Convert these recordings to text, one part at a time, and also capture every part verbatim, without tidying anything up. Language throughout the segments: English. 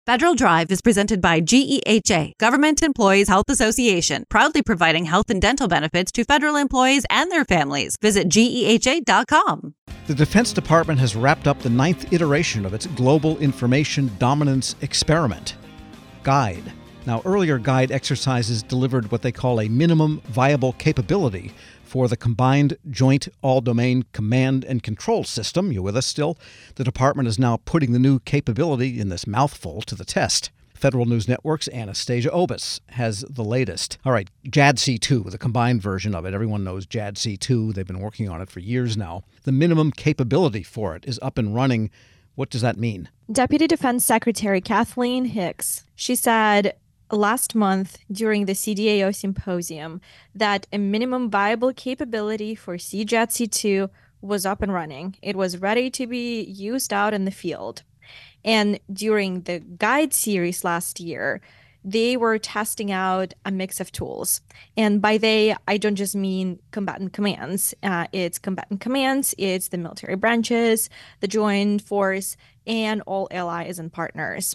Federal Drive is presented by G E H A, Government Employees Health Association, proudly providing health and dental benefits to federal employees and their families. Visit G E H A dot com. The Defense Department has wrapped up the ninth iteration of its Global Information Dominance Experiment, GUIDE. Now, earlier GUIDE exercises delivered what they call a minimum viable capability for the Combined Joint All-Domain Command and Control System. You with us still? The department is now putting the new capability in this mouthful to the test. Federal News Network's Anastasia Obis has the latest. All right, J A D C two, the combined version of it. Everyone knows J A D C two. They've been working on it for years now. The minimum capability for it is up and running. What does that mean? Deputy Defense Secretary Kathleen Hicks, she said last month during the C D A O symposium that a minimum viable capability for C J A D C two was up and running. It was ready to be used out in the field. And during the GUIDE series last year, they were testing out a mix of tools. And by they, I don't just mean combatant commands. Uh, it's combatant commands, it's the military branches, the joint force, and all allies and partners.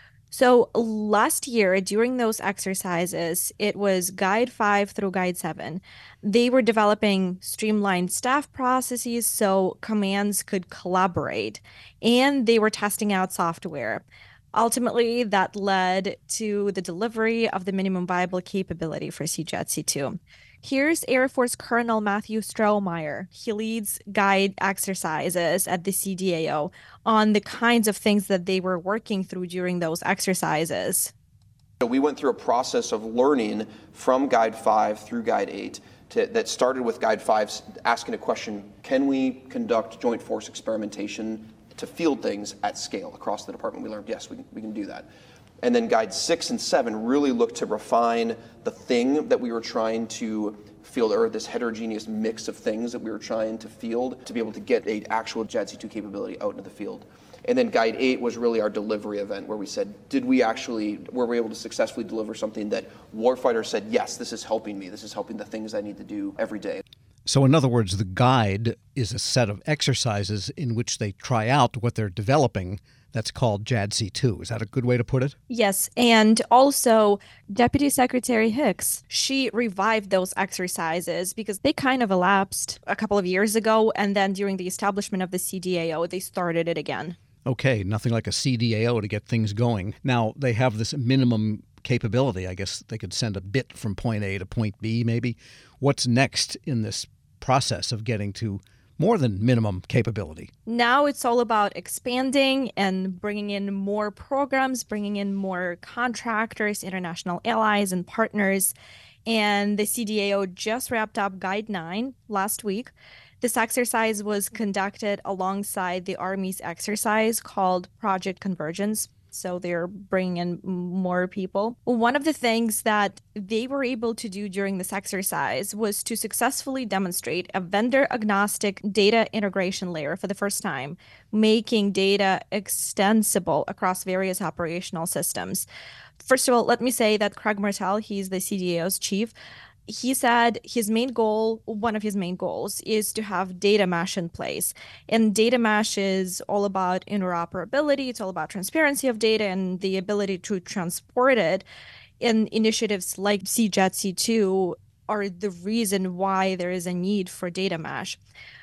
So last year, during those exercises, it was GUIDE five through GUIDE seven. They were developing streamlined staff processes so commands could collaborate, and they were testing out software. Ultimately, that led to the delivery of the minimum viable capability for C J A D C two. Here's Air Force Colonel Matthew Strohmeyer. He leads GUIDE exercises at the C D A O on the kinds of things that they were working through during those exercises. We went through a process of learning from GUIDE five through GUIDE eight to, that started with GUIDE five asking a question: can we conduct joint force experimentation to field things at scale across the department? We learned, yes, we can, we can do that. And then GUIDE six and seven really looked to refine the thing that we were trying to field, or this heterogeneous mix of things that we were trying to field, to be able to get an actual J A D C two capability out into the field. And then GUIDE eight was really our delivery event, where we said, did we actually, were we able to successfully deliver something that warfighters said, yes, this is helping me, this is helping the things I need to do every day. So in other words, the GUIDE is a set of exercises in which they try out what they're developing. That's called J A D C two. Is that a good way to put it? Yes. And also, Deputy Secretary Hicks, she revived those exercises because they kind of elapsed a couple of years ago. And then during the establishment of the C D A O, they started it again. Okay, nothing like a C D A O to get things going. Now, they have this minimum capability. I guess they could send a bit from point A to point B, maybe. What's next in this process of getting to more than minimum capability? Now it's all about expanding and bringing in more programs, bringing in more contractors, international allies, and partners. And the C D A O just wrapped up GUIDE nine last week. This exercise was conducted alongside the Army's exercise called Project Convergence. So they're bringing in more people. One of the things that they were able to do during this exercise was to successfully demonstrate a vendor-agnostic data integration layer for the first time, making data extensible across various operational systems. First of all, let me say that Craig Martell, he's the C D A O's chief, he said his main goal, one of his main goals, is to have data mesh in place. And data mesh is all about interoperability. It's all about transparency of data and the ability to transport it. And initiatives like C J A D C two are the reason why there is a need for data mesh.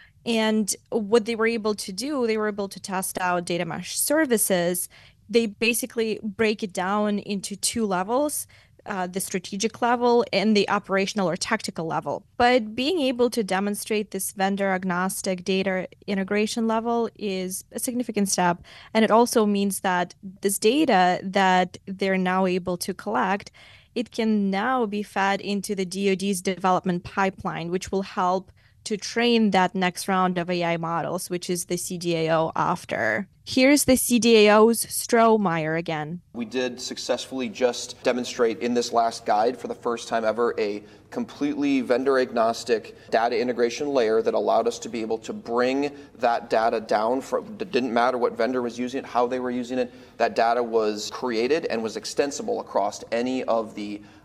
And what they were able to do, they were able to test out data mesh services. They basically break it down into two levels. Uh, the strategic level and the operational or tactical level. But being able to demonstrate this vendor agnostic data integration level is a significant step. And it also means that this data that they're now able to collect, it can now be fed into the D O D's development pipeline, which will help to train that next round of A I models, which is the C D A O after. Here's the C D A O's Strohmeyer again. We did successfully just demonstrate in this last GUIDE for the first time ever a completely vendor agnostic data integration layer that allowed us to be able to bring that data down. From, it didn't matter what vendor was using it, how they were using it. That data was created and was extensible across any of the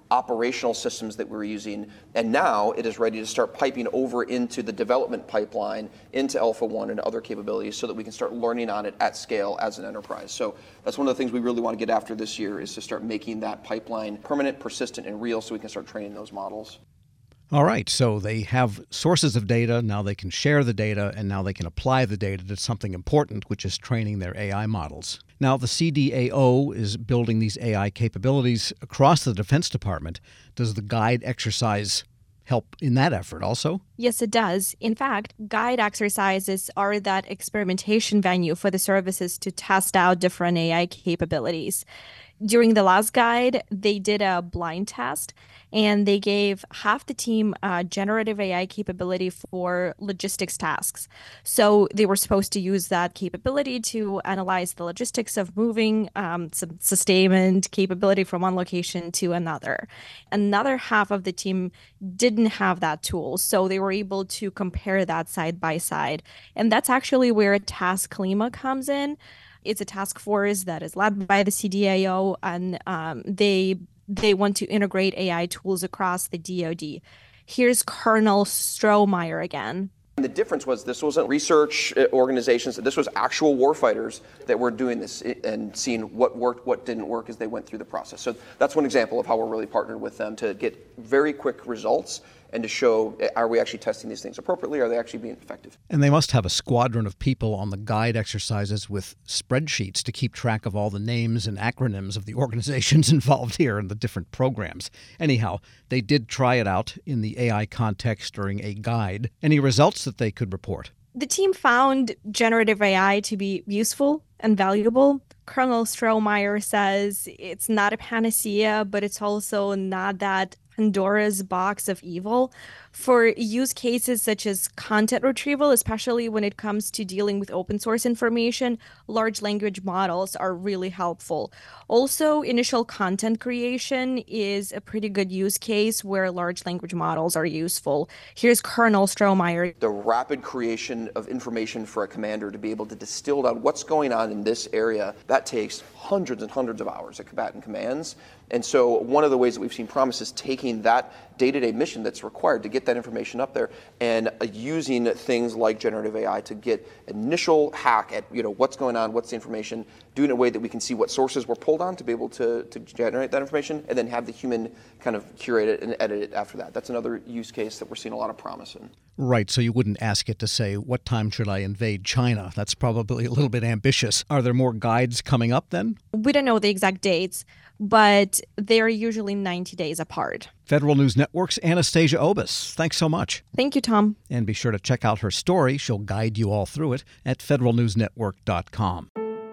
operational systems that we're using, and now it is ready to start piping over into the development pipeline, into Alpha one and other capabilities so that we can start learning on it at scale as an enterprise. So that's one of the things we really want to get after this year, is to start making that pipeline permanent, persistent, and real so we can start training those models. All right, so they have sources of data, now they can share the data, and now they can apply the data to something important, which is training their A I models. Now, the C D A O is building these A I capabilities across the Defense Department. Does the GUIDE exercise help in that effort also? Yes, it does. In fact, GUIDE exercises are that experimentation venue for the services to test out different A I capabilities. During the last GUIDE, they did a blind test, and they gave half the team uh, generative A I capability for logistics tasks. So they were supposed to use that capability to analyze the logistics of moving um, some sustainment capability from one location to another. Another half of the team didn't have that tool, so they were able to compare that side by side. And that's actually where Task Klima comes in. It's a task force that is led by the C D A O, and um, they they want to integrate A I tools across the D O D. Here's Colonel Strohmeyer again. And the difference was this wasn't research organizations, this was actual warfighters that were doing this and seeing what worked, what didn't work as they went through the process. So that's one example of how we're really partnered with them to get very quick results and to show, are we actually testing these things appropriately? Are they actually being effective? And they must have a squadron of people on the GUIDE exercises with spreadsheets to keep track of all the names and acronyms of the organizations involved here and the different programs. Anyhow, they did try it out in the A I context during a GUIDE. Any results that they could report? The team found generative A I to be useful and valuable. Colonel Strohmeyer says it's not a panacea, but it's also not that Pandora's box of evil. For use cases such as content retrieval, especially when it comes to dealing with open source information, large language models are really helpful. Also, initial content creation is a pretty good use case where large language models are useful. Here's Colonel Strohmeyer. The rapid creation of information for a commander to be able to distill down what's going on in this area, that takes hundreds and hundreds of hours of combatant commands. And so one of the ways that we've seen promise is taking that day-to-day mission that's required to get that information up there and uh, using things like generative A I to get initial hack at, you know, what's going on, what's the information, doing it in a way that we can see what sources were pulled on to be able to, to generate that information, and then have the human kind of curate it and edit it after that. That's another use case that we're seeing a lot of promise in. Right, so you wouldn't ask it to say, what time should I invade China? That's probably a little bit ambitious. Are there more GUIDEs coming up then? We don't know the exact dates, but they are usually ninety days apart. Federal News Network's Anastasia Obis. Thanks so much. Thank you, Tom. And be sure to check out her story. She'll guide you all through it at federal news network dot com.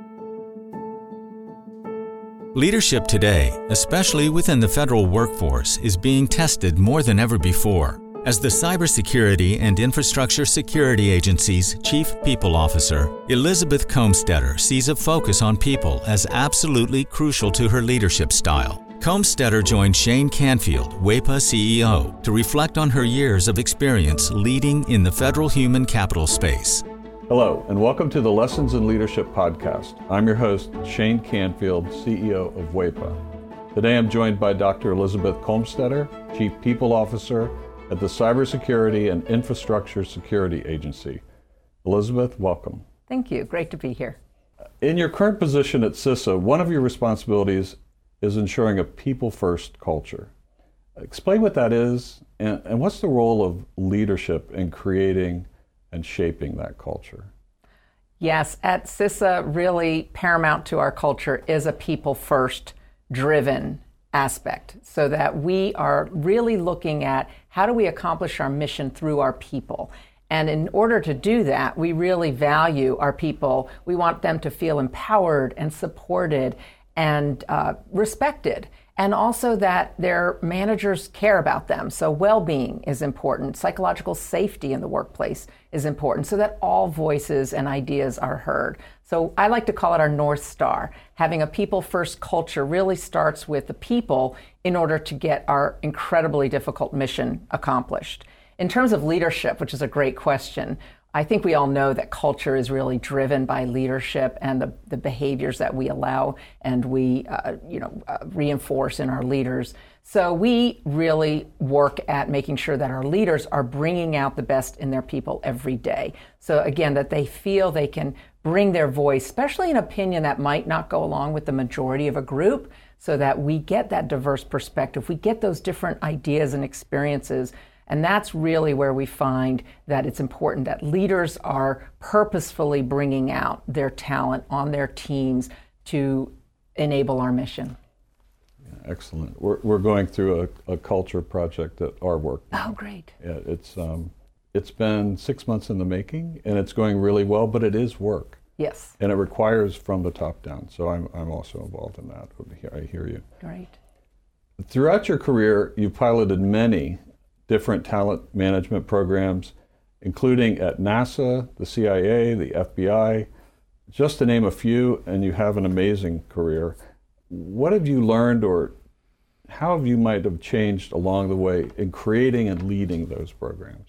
Leadership today, especially within the federal workforce, is being tested more than ever before. As the Cybersecurity and Infrastructure Security Agency's Chief People Officer, Elizabeth Comstetter sees a focus on people as absolutely crucial to her leadership style. Comstetter joined Shane Canfield, WEPA C E O, to reflect on her years of experience leading in the federal human capital space. Hello, and welcome to the Lessons in Leadership podcast. I'm your host, Shane Canfield, C E O of WEPA. Today I'm joined by Doctor Elizabeth Comstetter, Chief People Officer at the Cybersecurity and Infrastructure Security Agency. Elizabeth, welcome. Thank you. Great to be here. In your current position at CISA, one of your responsibilities is ensuring a people-first culture. Explain what that is, and, and what's the role of leadership in creating and shaping that culture? Yes, at CISA, really paramount to our culture is a people-first driven aspect, so that we are really looking at how do we accomplish our mission through our people. And in order to do that, we really value our people. We want them to feel empowered and supported and uh, respected, and also that their managers care about them. So well-being is important. Psychological safety in the workplace is important, so that all voices and ideas are heard. So I like to call it our North Star. Having a people-first culture really starts with the people in order to get our incredibly difficult mission accomplished. In terms of leadership, which is a great question, I think we all know that culture is really driven by leadership and the, the behaviors that we allow and we uh, you know, uh, reinforce in our leaders. So we really work at making sure that our leaders are bringing out the best in their people every day. So again, that they feel they can bring their voice, especially an opinion that might not go along with the majority of a group, so that we get that diverse perspective, we get those different ideas and experiences. And that's really where we find that it's important that leaders are purposefully bringing out their talent on their teams to enable our mission. Yeah, excellent. We're, we're going through a, a culture project at our work. Oh, great. Yeah, it's, um, it's been six months in the making, and it's going really well, but it is work. Yes. And it requires from the top down. So I'm, I'm also involved in that. I hear you. Great. Throughout your career, you've piloted many different talent management programs, including at NASA, the C I A, the F B I, just to name a few, and you have an amazing career. What have you learned, or how have you might have changed along the way in creating and leading those programs?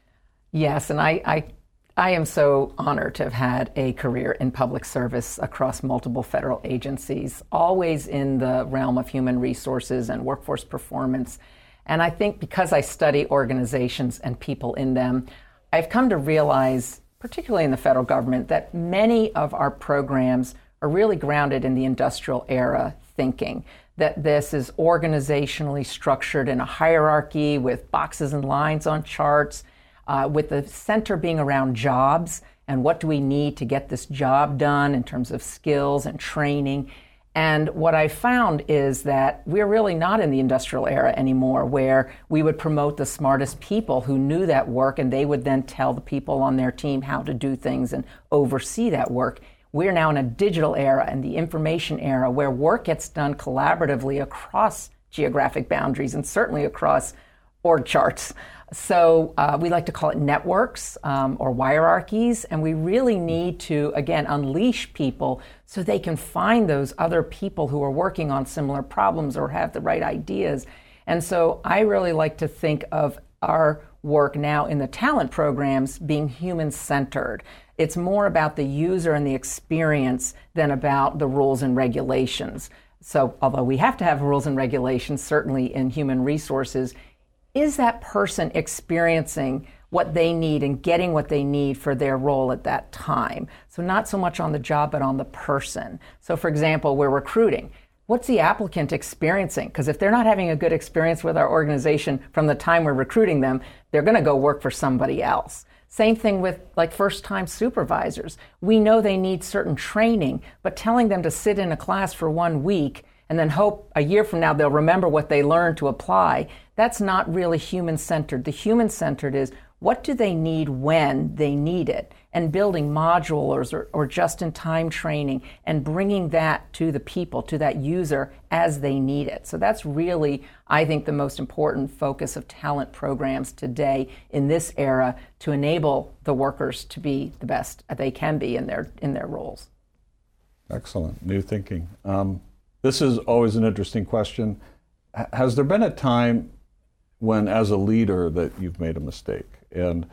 Yes, and I, I, I am so honored to have had a career in public service across multiple federal agencies, always in the realm of human resources and workforce performance. And I think because I study organizations and people in them, I've come to realize, particularly in the federal government, that many of our programs are really grounded in the industrial era thinking, that this is organizationally structured in a hierarchy with boxes and lines on charts, uh, with the center being around jobs and what do we need to get this job done in terms of skills and training. And what I found is that we're really not in the industrial era anymore, where we would promote the smartest people who knew that work, and they would then tell the people on their team how to do things and oversee that work. We're now in a digital era and the information era, where work gets done collaboratively across geographic boundaries and certainly across org charts. So uh, we like to call it networks um, or hierarchies, and we really need to, again, unleash people so they can find those other people who are working on similar problems or have the right ideas. And so I really like to think of our work now in the talent programs being human-centered. It's more about the user and the experience than about the rules and regulations. So although we have to have rules and regulations, certainly in human resources, is that person experiencing what they need and getting what they need for their role at that time? So not so much on the job, but on the person. So for example, we're recruiting. What's the applicant experiencing? Because if they're not having a good experience with our organization from the time we're recruiting them, they're going to go work for somebody else. Same thing with like first-time supervisors. We know they need certain training, but telling them to sit in a class for one week and then hope a year from now they'll remember what they learned to apply, that's not really human-centered. The human-centered is, what do they need when they need it? And building modules or, or just-in-time training and bringing that to the people, to that user as they need it. So that's really, I think, the most important focus of talent programs today in this era, to enable the workers to be the best they can be in their in their roles. Excellent. New thinking. Um, this is always an interesting question. H- has there been a time when, as a leader, that you've made a mistake? And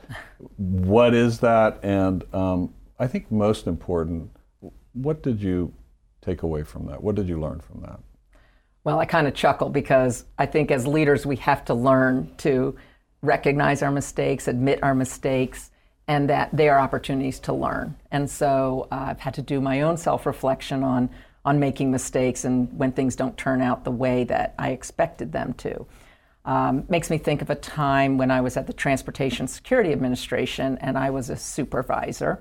what is that? And um, I think most important, what did you take away from that? What did you learn from that? Well, I kind of chuckle because I think as leaders we have to learn to recognize our mistakes, admit our mistakes, and that they are opportunities to learn. And so uh, I've had to do my own self-reflection on, on making mistakes and when things don't turn out the way that I expected them to. Um, makes me think of a time when I was at the Transportation Security Administration and I was a supervisor,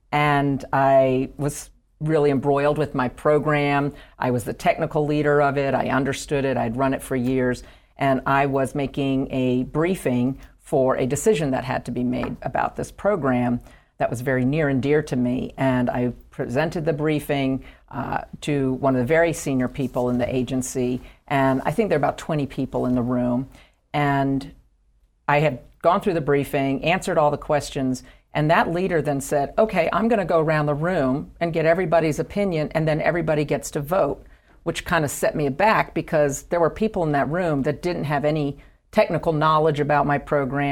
and I was really embroiled with my program. I was the technical leader of it. I understood it. I'd run it for years, and I was making a briefing for a decision that had to be made about this program that was very near and dear to me. And I presented the briefing uh, to one of the very senior people in the agency, and I think there are about twenty people in the room. And I had gone through the briefing, answered all the questions, and that leader then said, okay, I'm going to go around the room and get everybody's opinion, and then everybody gets to vote, which kind of set me aback because there were people in that room that didn't have any technical knowledge about my program,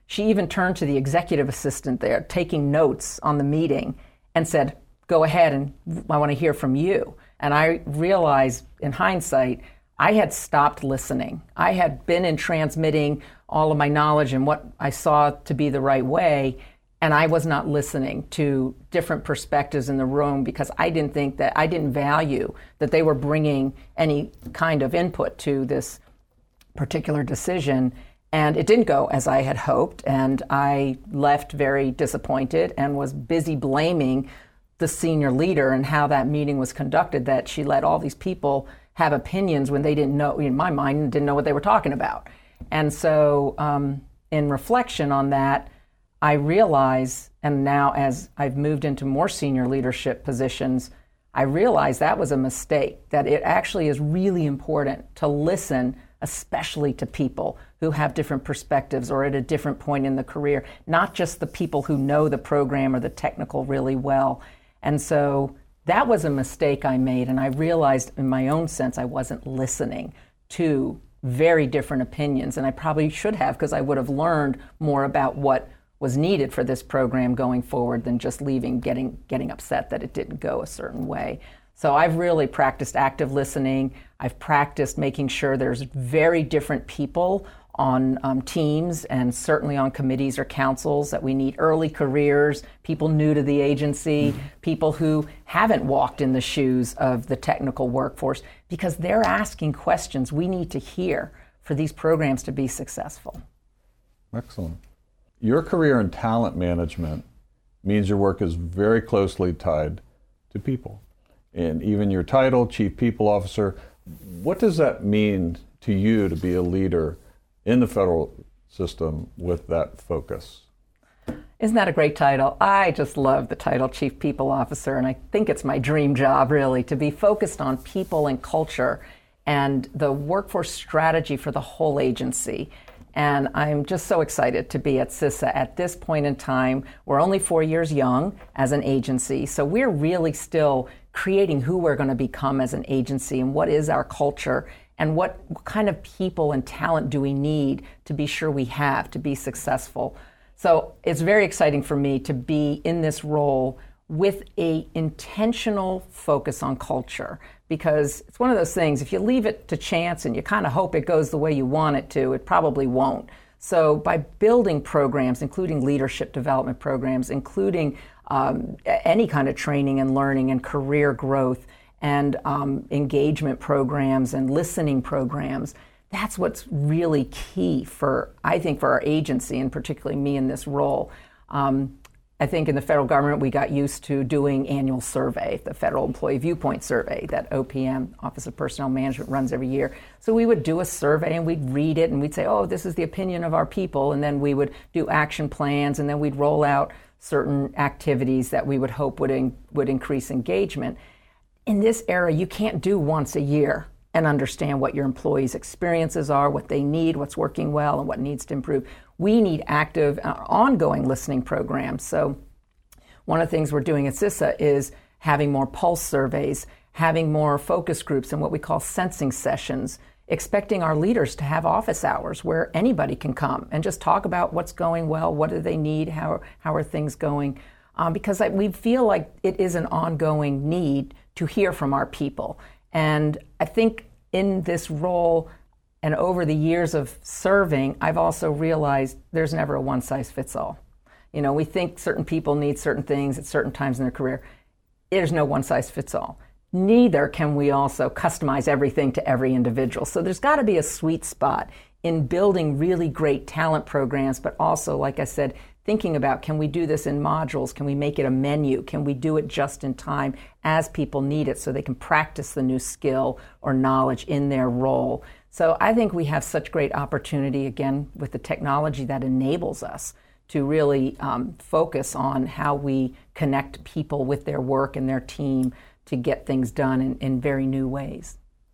She even turned to the executive assistant there, taking notes on the meeting, and said, go ahead, and I want to hear from you. And I realized, in hindsight, I had stopped listening. I had been in transmitting all of my knowledge and what I saw to be the right way, and I was not listening to different perspectives in the room because I didn't think that, I didn't value that they were bringing any kind of input to this particular decision. And it didn't go as I had hoped, and I left very disappointed and was busy blaming the senior leader and how that meeting was conducted, that she let all these people have opinions when they didn't know, in my mind, didn't know what they were talking about. And so um, in reflection on that, I realize, and now as I've moved into more senior leadership positions, I realize that was a mistake, that it actually is really important to listen, especially to people who have different perspectives or at a different point in the career, not just the people who know the program or the technical really well. And so that was a mistake I made, and I realized in my own sense I wasn't listening to very different opinions, and I probably should have, because I would have learned more about what was needed for this program going forward than just leaving, getting getting upset that it didn't go a certain way. So I've really practiced active listening. I've practiced making sure there's very different people on um, teams and certainly on committees or councils, that we need early careers, people new to the agency, mm-hmm. people who haven't walked in the shoes of the technical workforce, because they're asking questions we need to hear for these programs to be successful. Excellent. Your career in talent management means your work is very closely tied to people. And even your title, Chief People Officer, what does that mean to you to be a leader in the federal system with that focus? Isn't that a great title? I just love the title Chief People Officer, and I think it's my dream job, really, to be focused on people and culture and the workforce strategy for the whole agency. And I'm just so excited to be at CISA at this point in time. We're only four years young as an agency, so we're really still creating who we're going to become as an agency and what is our culture and what kind of people and talent do we need to be sure we have to be successful. So it's very exciting for me to be in this role with a intentional focus on culture, because it's one of those things, if you leave it to chance and you kind of hope it goes the way you want it to, it probably won't. So by building programs, including leadership development programs, including um, any kind of training and learning and career growth and um, engagement programs and listening programs, that's what's really key for, I think, for our agency, and particularly me in this role. Um, I think in the federal government, we got used to doing annual survey, the Federal Employee Viewpoint Survey that O P M, Office of Personnel Management, runs every year. So we would do a survey and we'd read it and we'd say, oh, this is the opinion of our people. And then we would do action plans, and then we'd roll out certain activities that we would hope would, in, would increase engagement. In this era, you can't do once a year and understand what your employees' experiences are, what they need, what's working well, and what needs to improve. We need active, uh, ongoing listening programs. So one of the things we're doing at CISA is having more pulse surveys, having more focus groups and what we call sensing sessions, expecting our leaders to have office hours where anybody can come and just talk about what's going well, what do they need, how, how are things going, um, because I, we feel like it is an ongoing need to hear from our people. And I think in this role and over the years of serving, I've also realized there's never a one-size-fits-all. You know, we think certain people need certain things at certain times in their career. There's no one-size-fits-all. Neither can we also customize everything to every individual. So there's got to be a sweet spot in building really great talent programs, but also, like I said, thinking about, can we do this in modules? Can we make it a menu? Can we do it just in time as people need it so they can practice the new skill or knowledge in their role? So I think we have such great opportunity, again, with the technology that enables us to really um, focus on how we connect people with their work and their team to get things done in, in very new ways.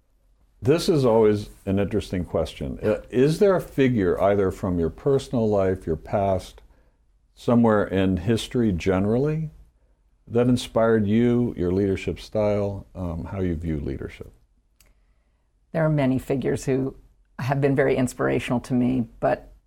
This is always an interesting question. Is there a figure, either from your personal life, your past, somewhere in history generally, that inspired you, your leadership style, um, how you view leadership? There are many figures who have been very inspirational to me, but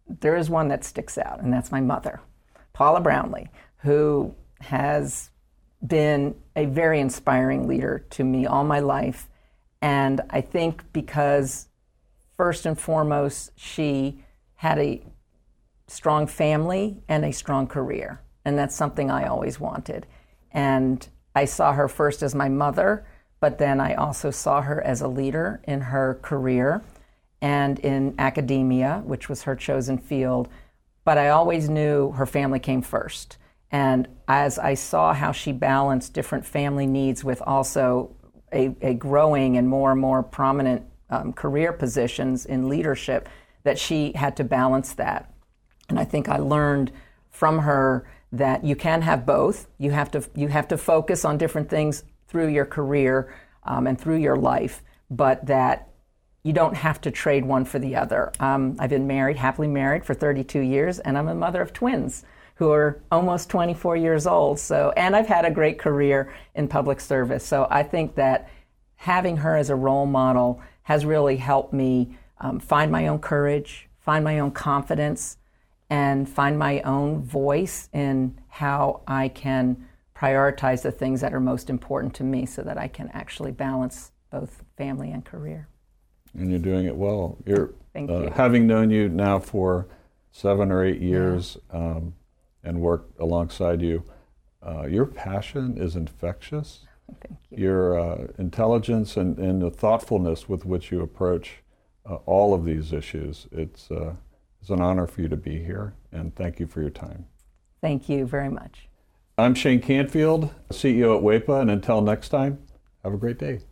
there is one that sticks out, and that's my mother, Paula Brownlee, who has been a very inspiring leader to me all my life. And I think because, first and foremost, she had a strong family and a strong career. And that's something I always wanted. And I saw her first as my mother, but then I also saw her as a leader in her career and in academia, which was her chosen field. But I always knew her family came first. And as I saw how she balanced different family needs with also a, a growing and more and more prominent um, career positions in leadership, that she had to balance that. And I think I learned from her that you can have both. You have to you have to focus on different things through your career um, and through your life, but that you don't have to trade one for the other. Um, I've been married, happily married for thirty-two years, and I'm a mother of twins who are almost twenty-four years old. So, and I've had a great career in public service. So I think that having her as a role model has really helped me um, find my own courage, find my own confidence, and find my own voice in how I can prioritize the things that are most important to me so that I can actually balance both family and career. And you're doing it well. You're, Thank uh, you. Having known you now for seven or eight years, yeah. um, and worked alongside you, uh, your passion is infectious. Thank you. Your uh, intelligence and, and the thoughtfulness with which you approach uh, all of these issues, it's, uh, it's an honor for you to be here, and thank you for your time. Thank you very much. I'm Shane Canfield, C E O at WEPA, and until next time, have a great day.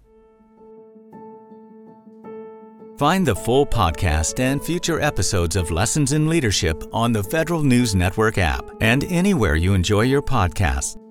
Find the full podcast and future episodes of Lessons in Leadership on the Federal News Network app and anywhere you enjoy your podcasts.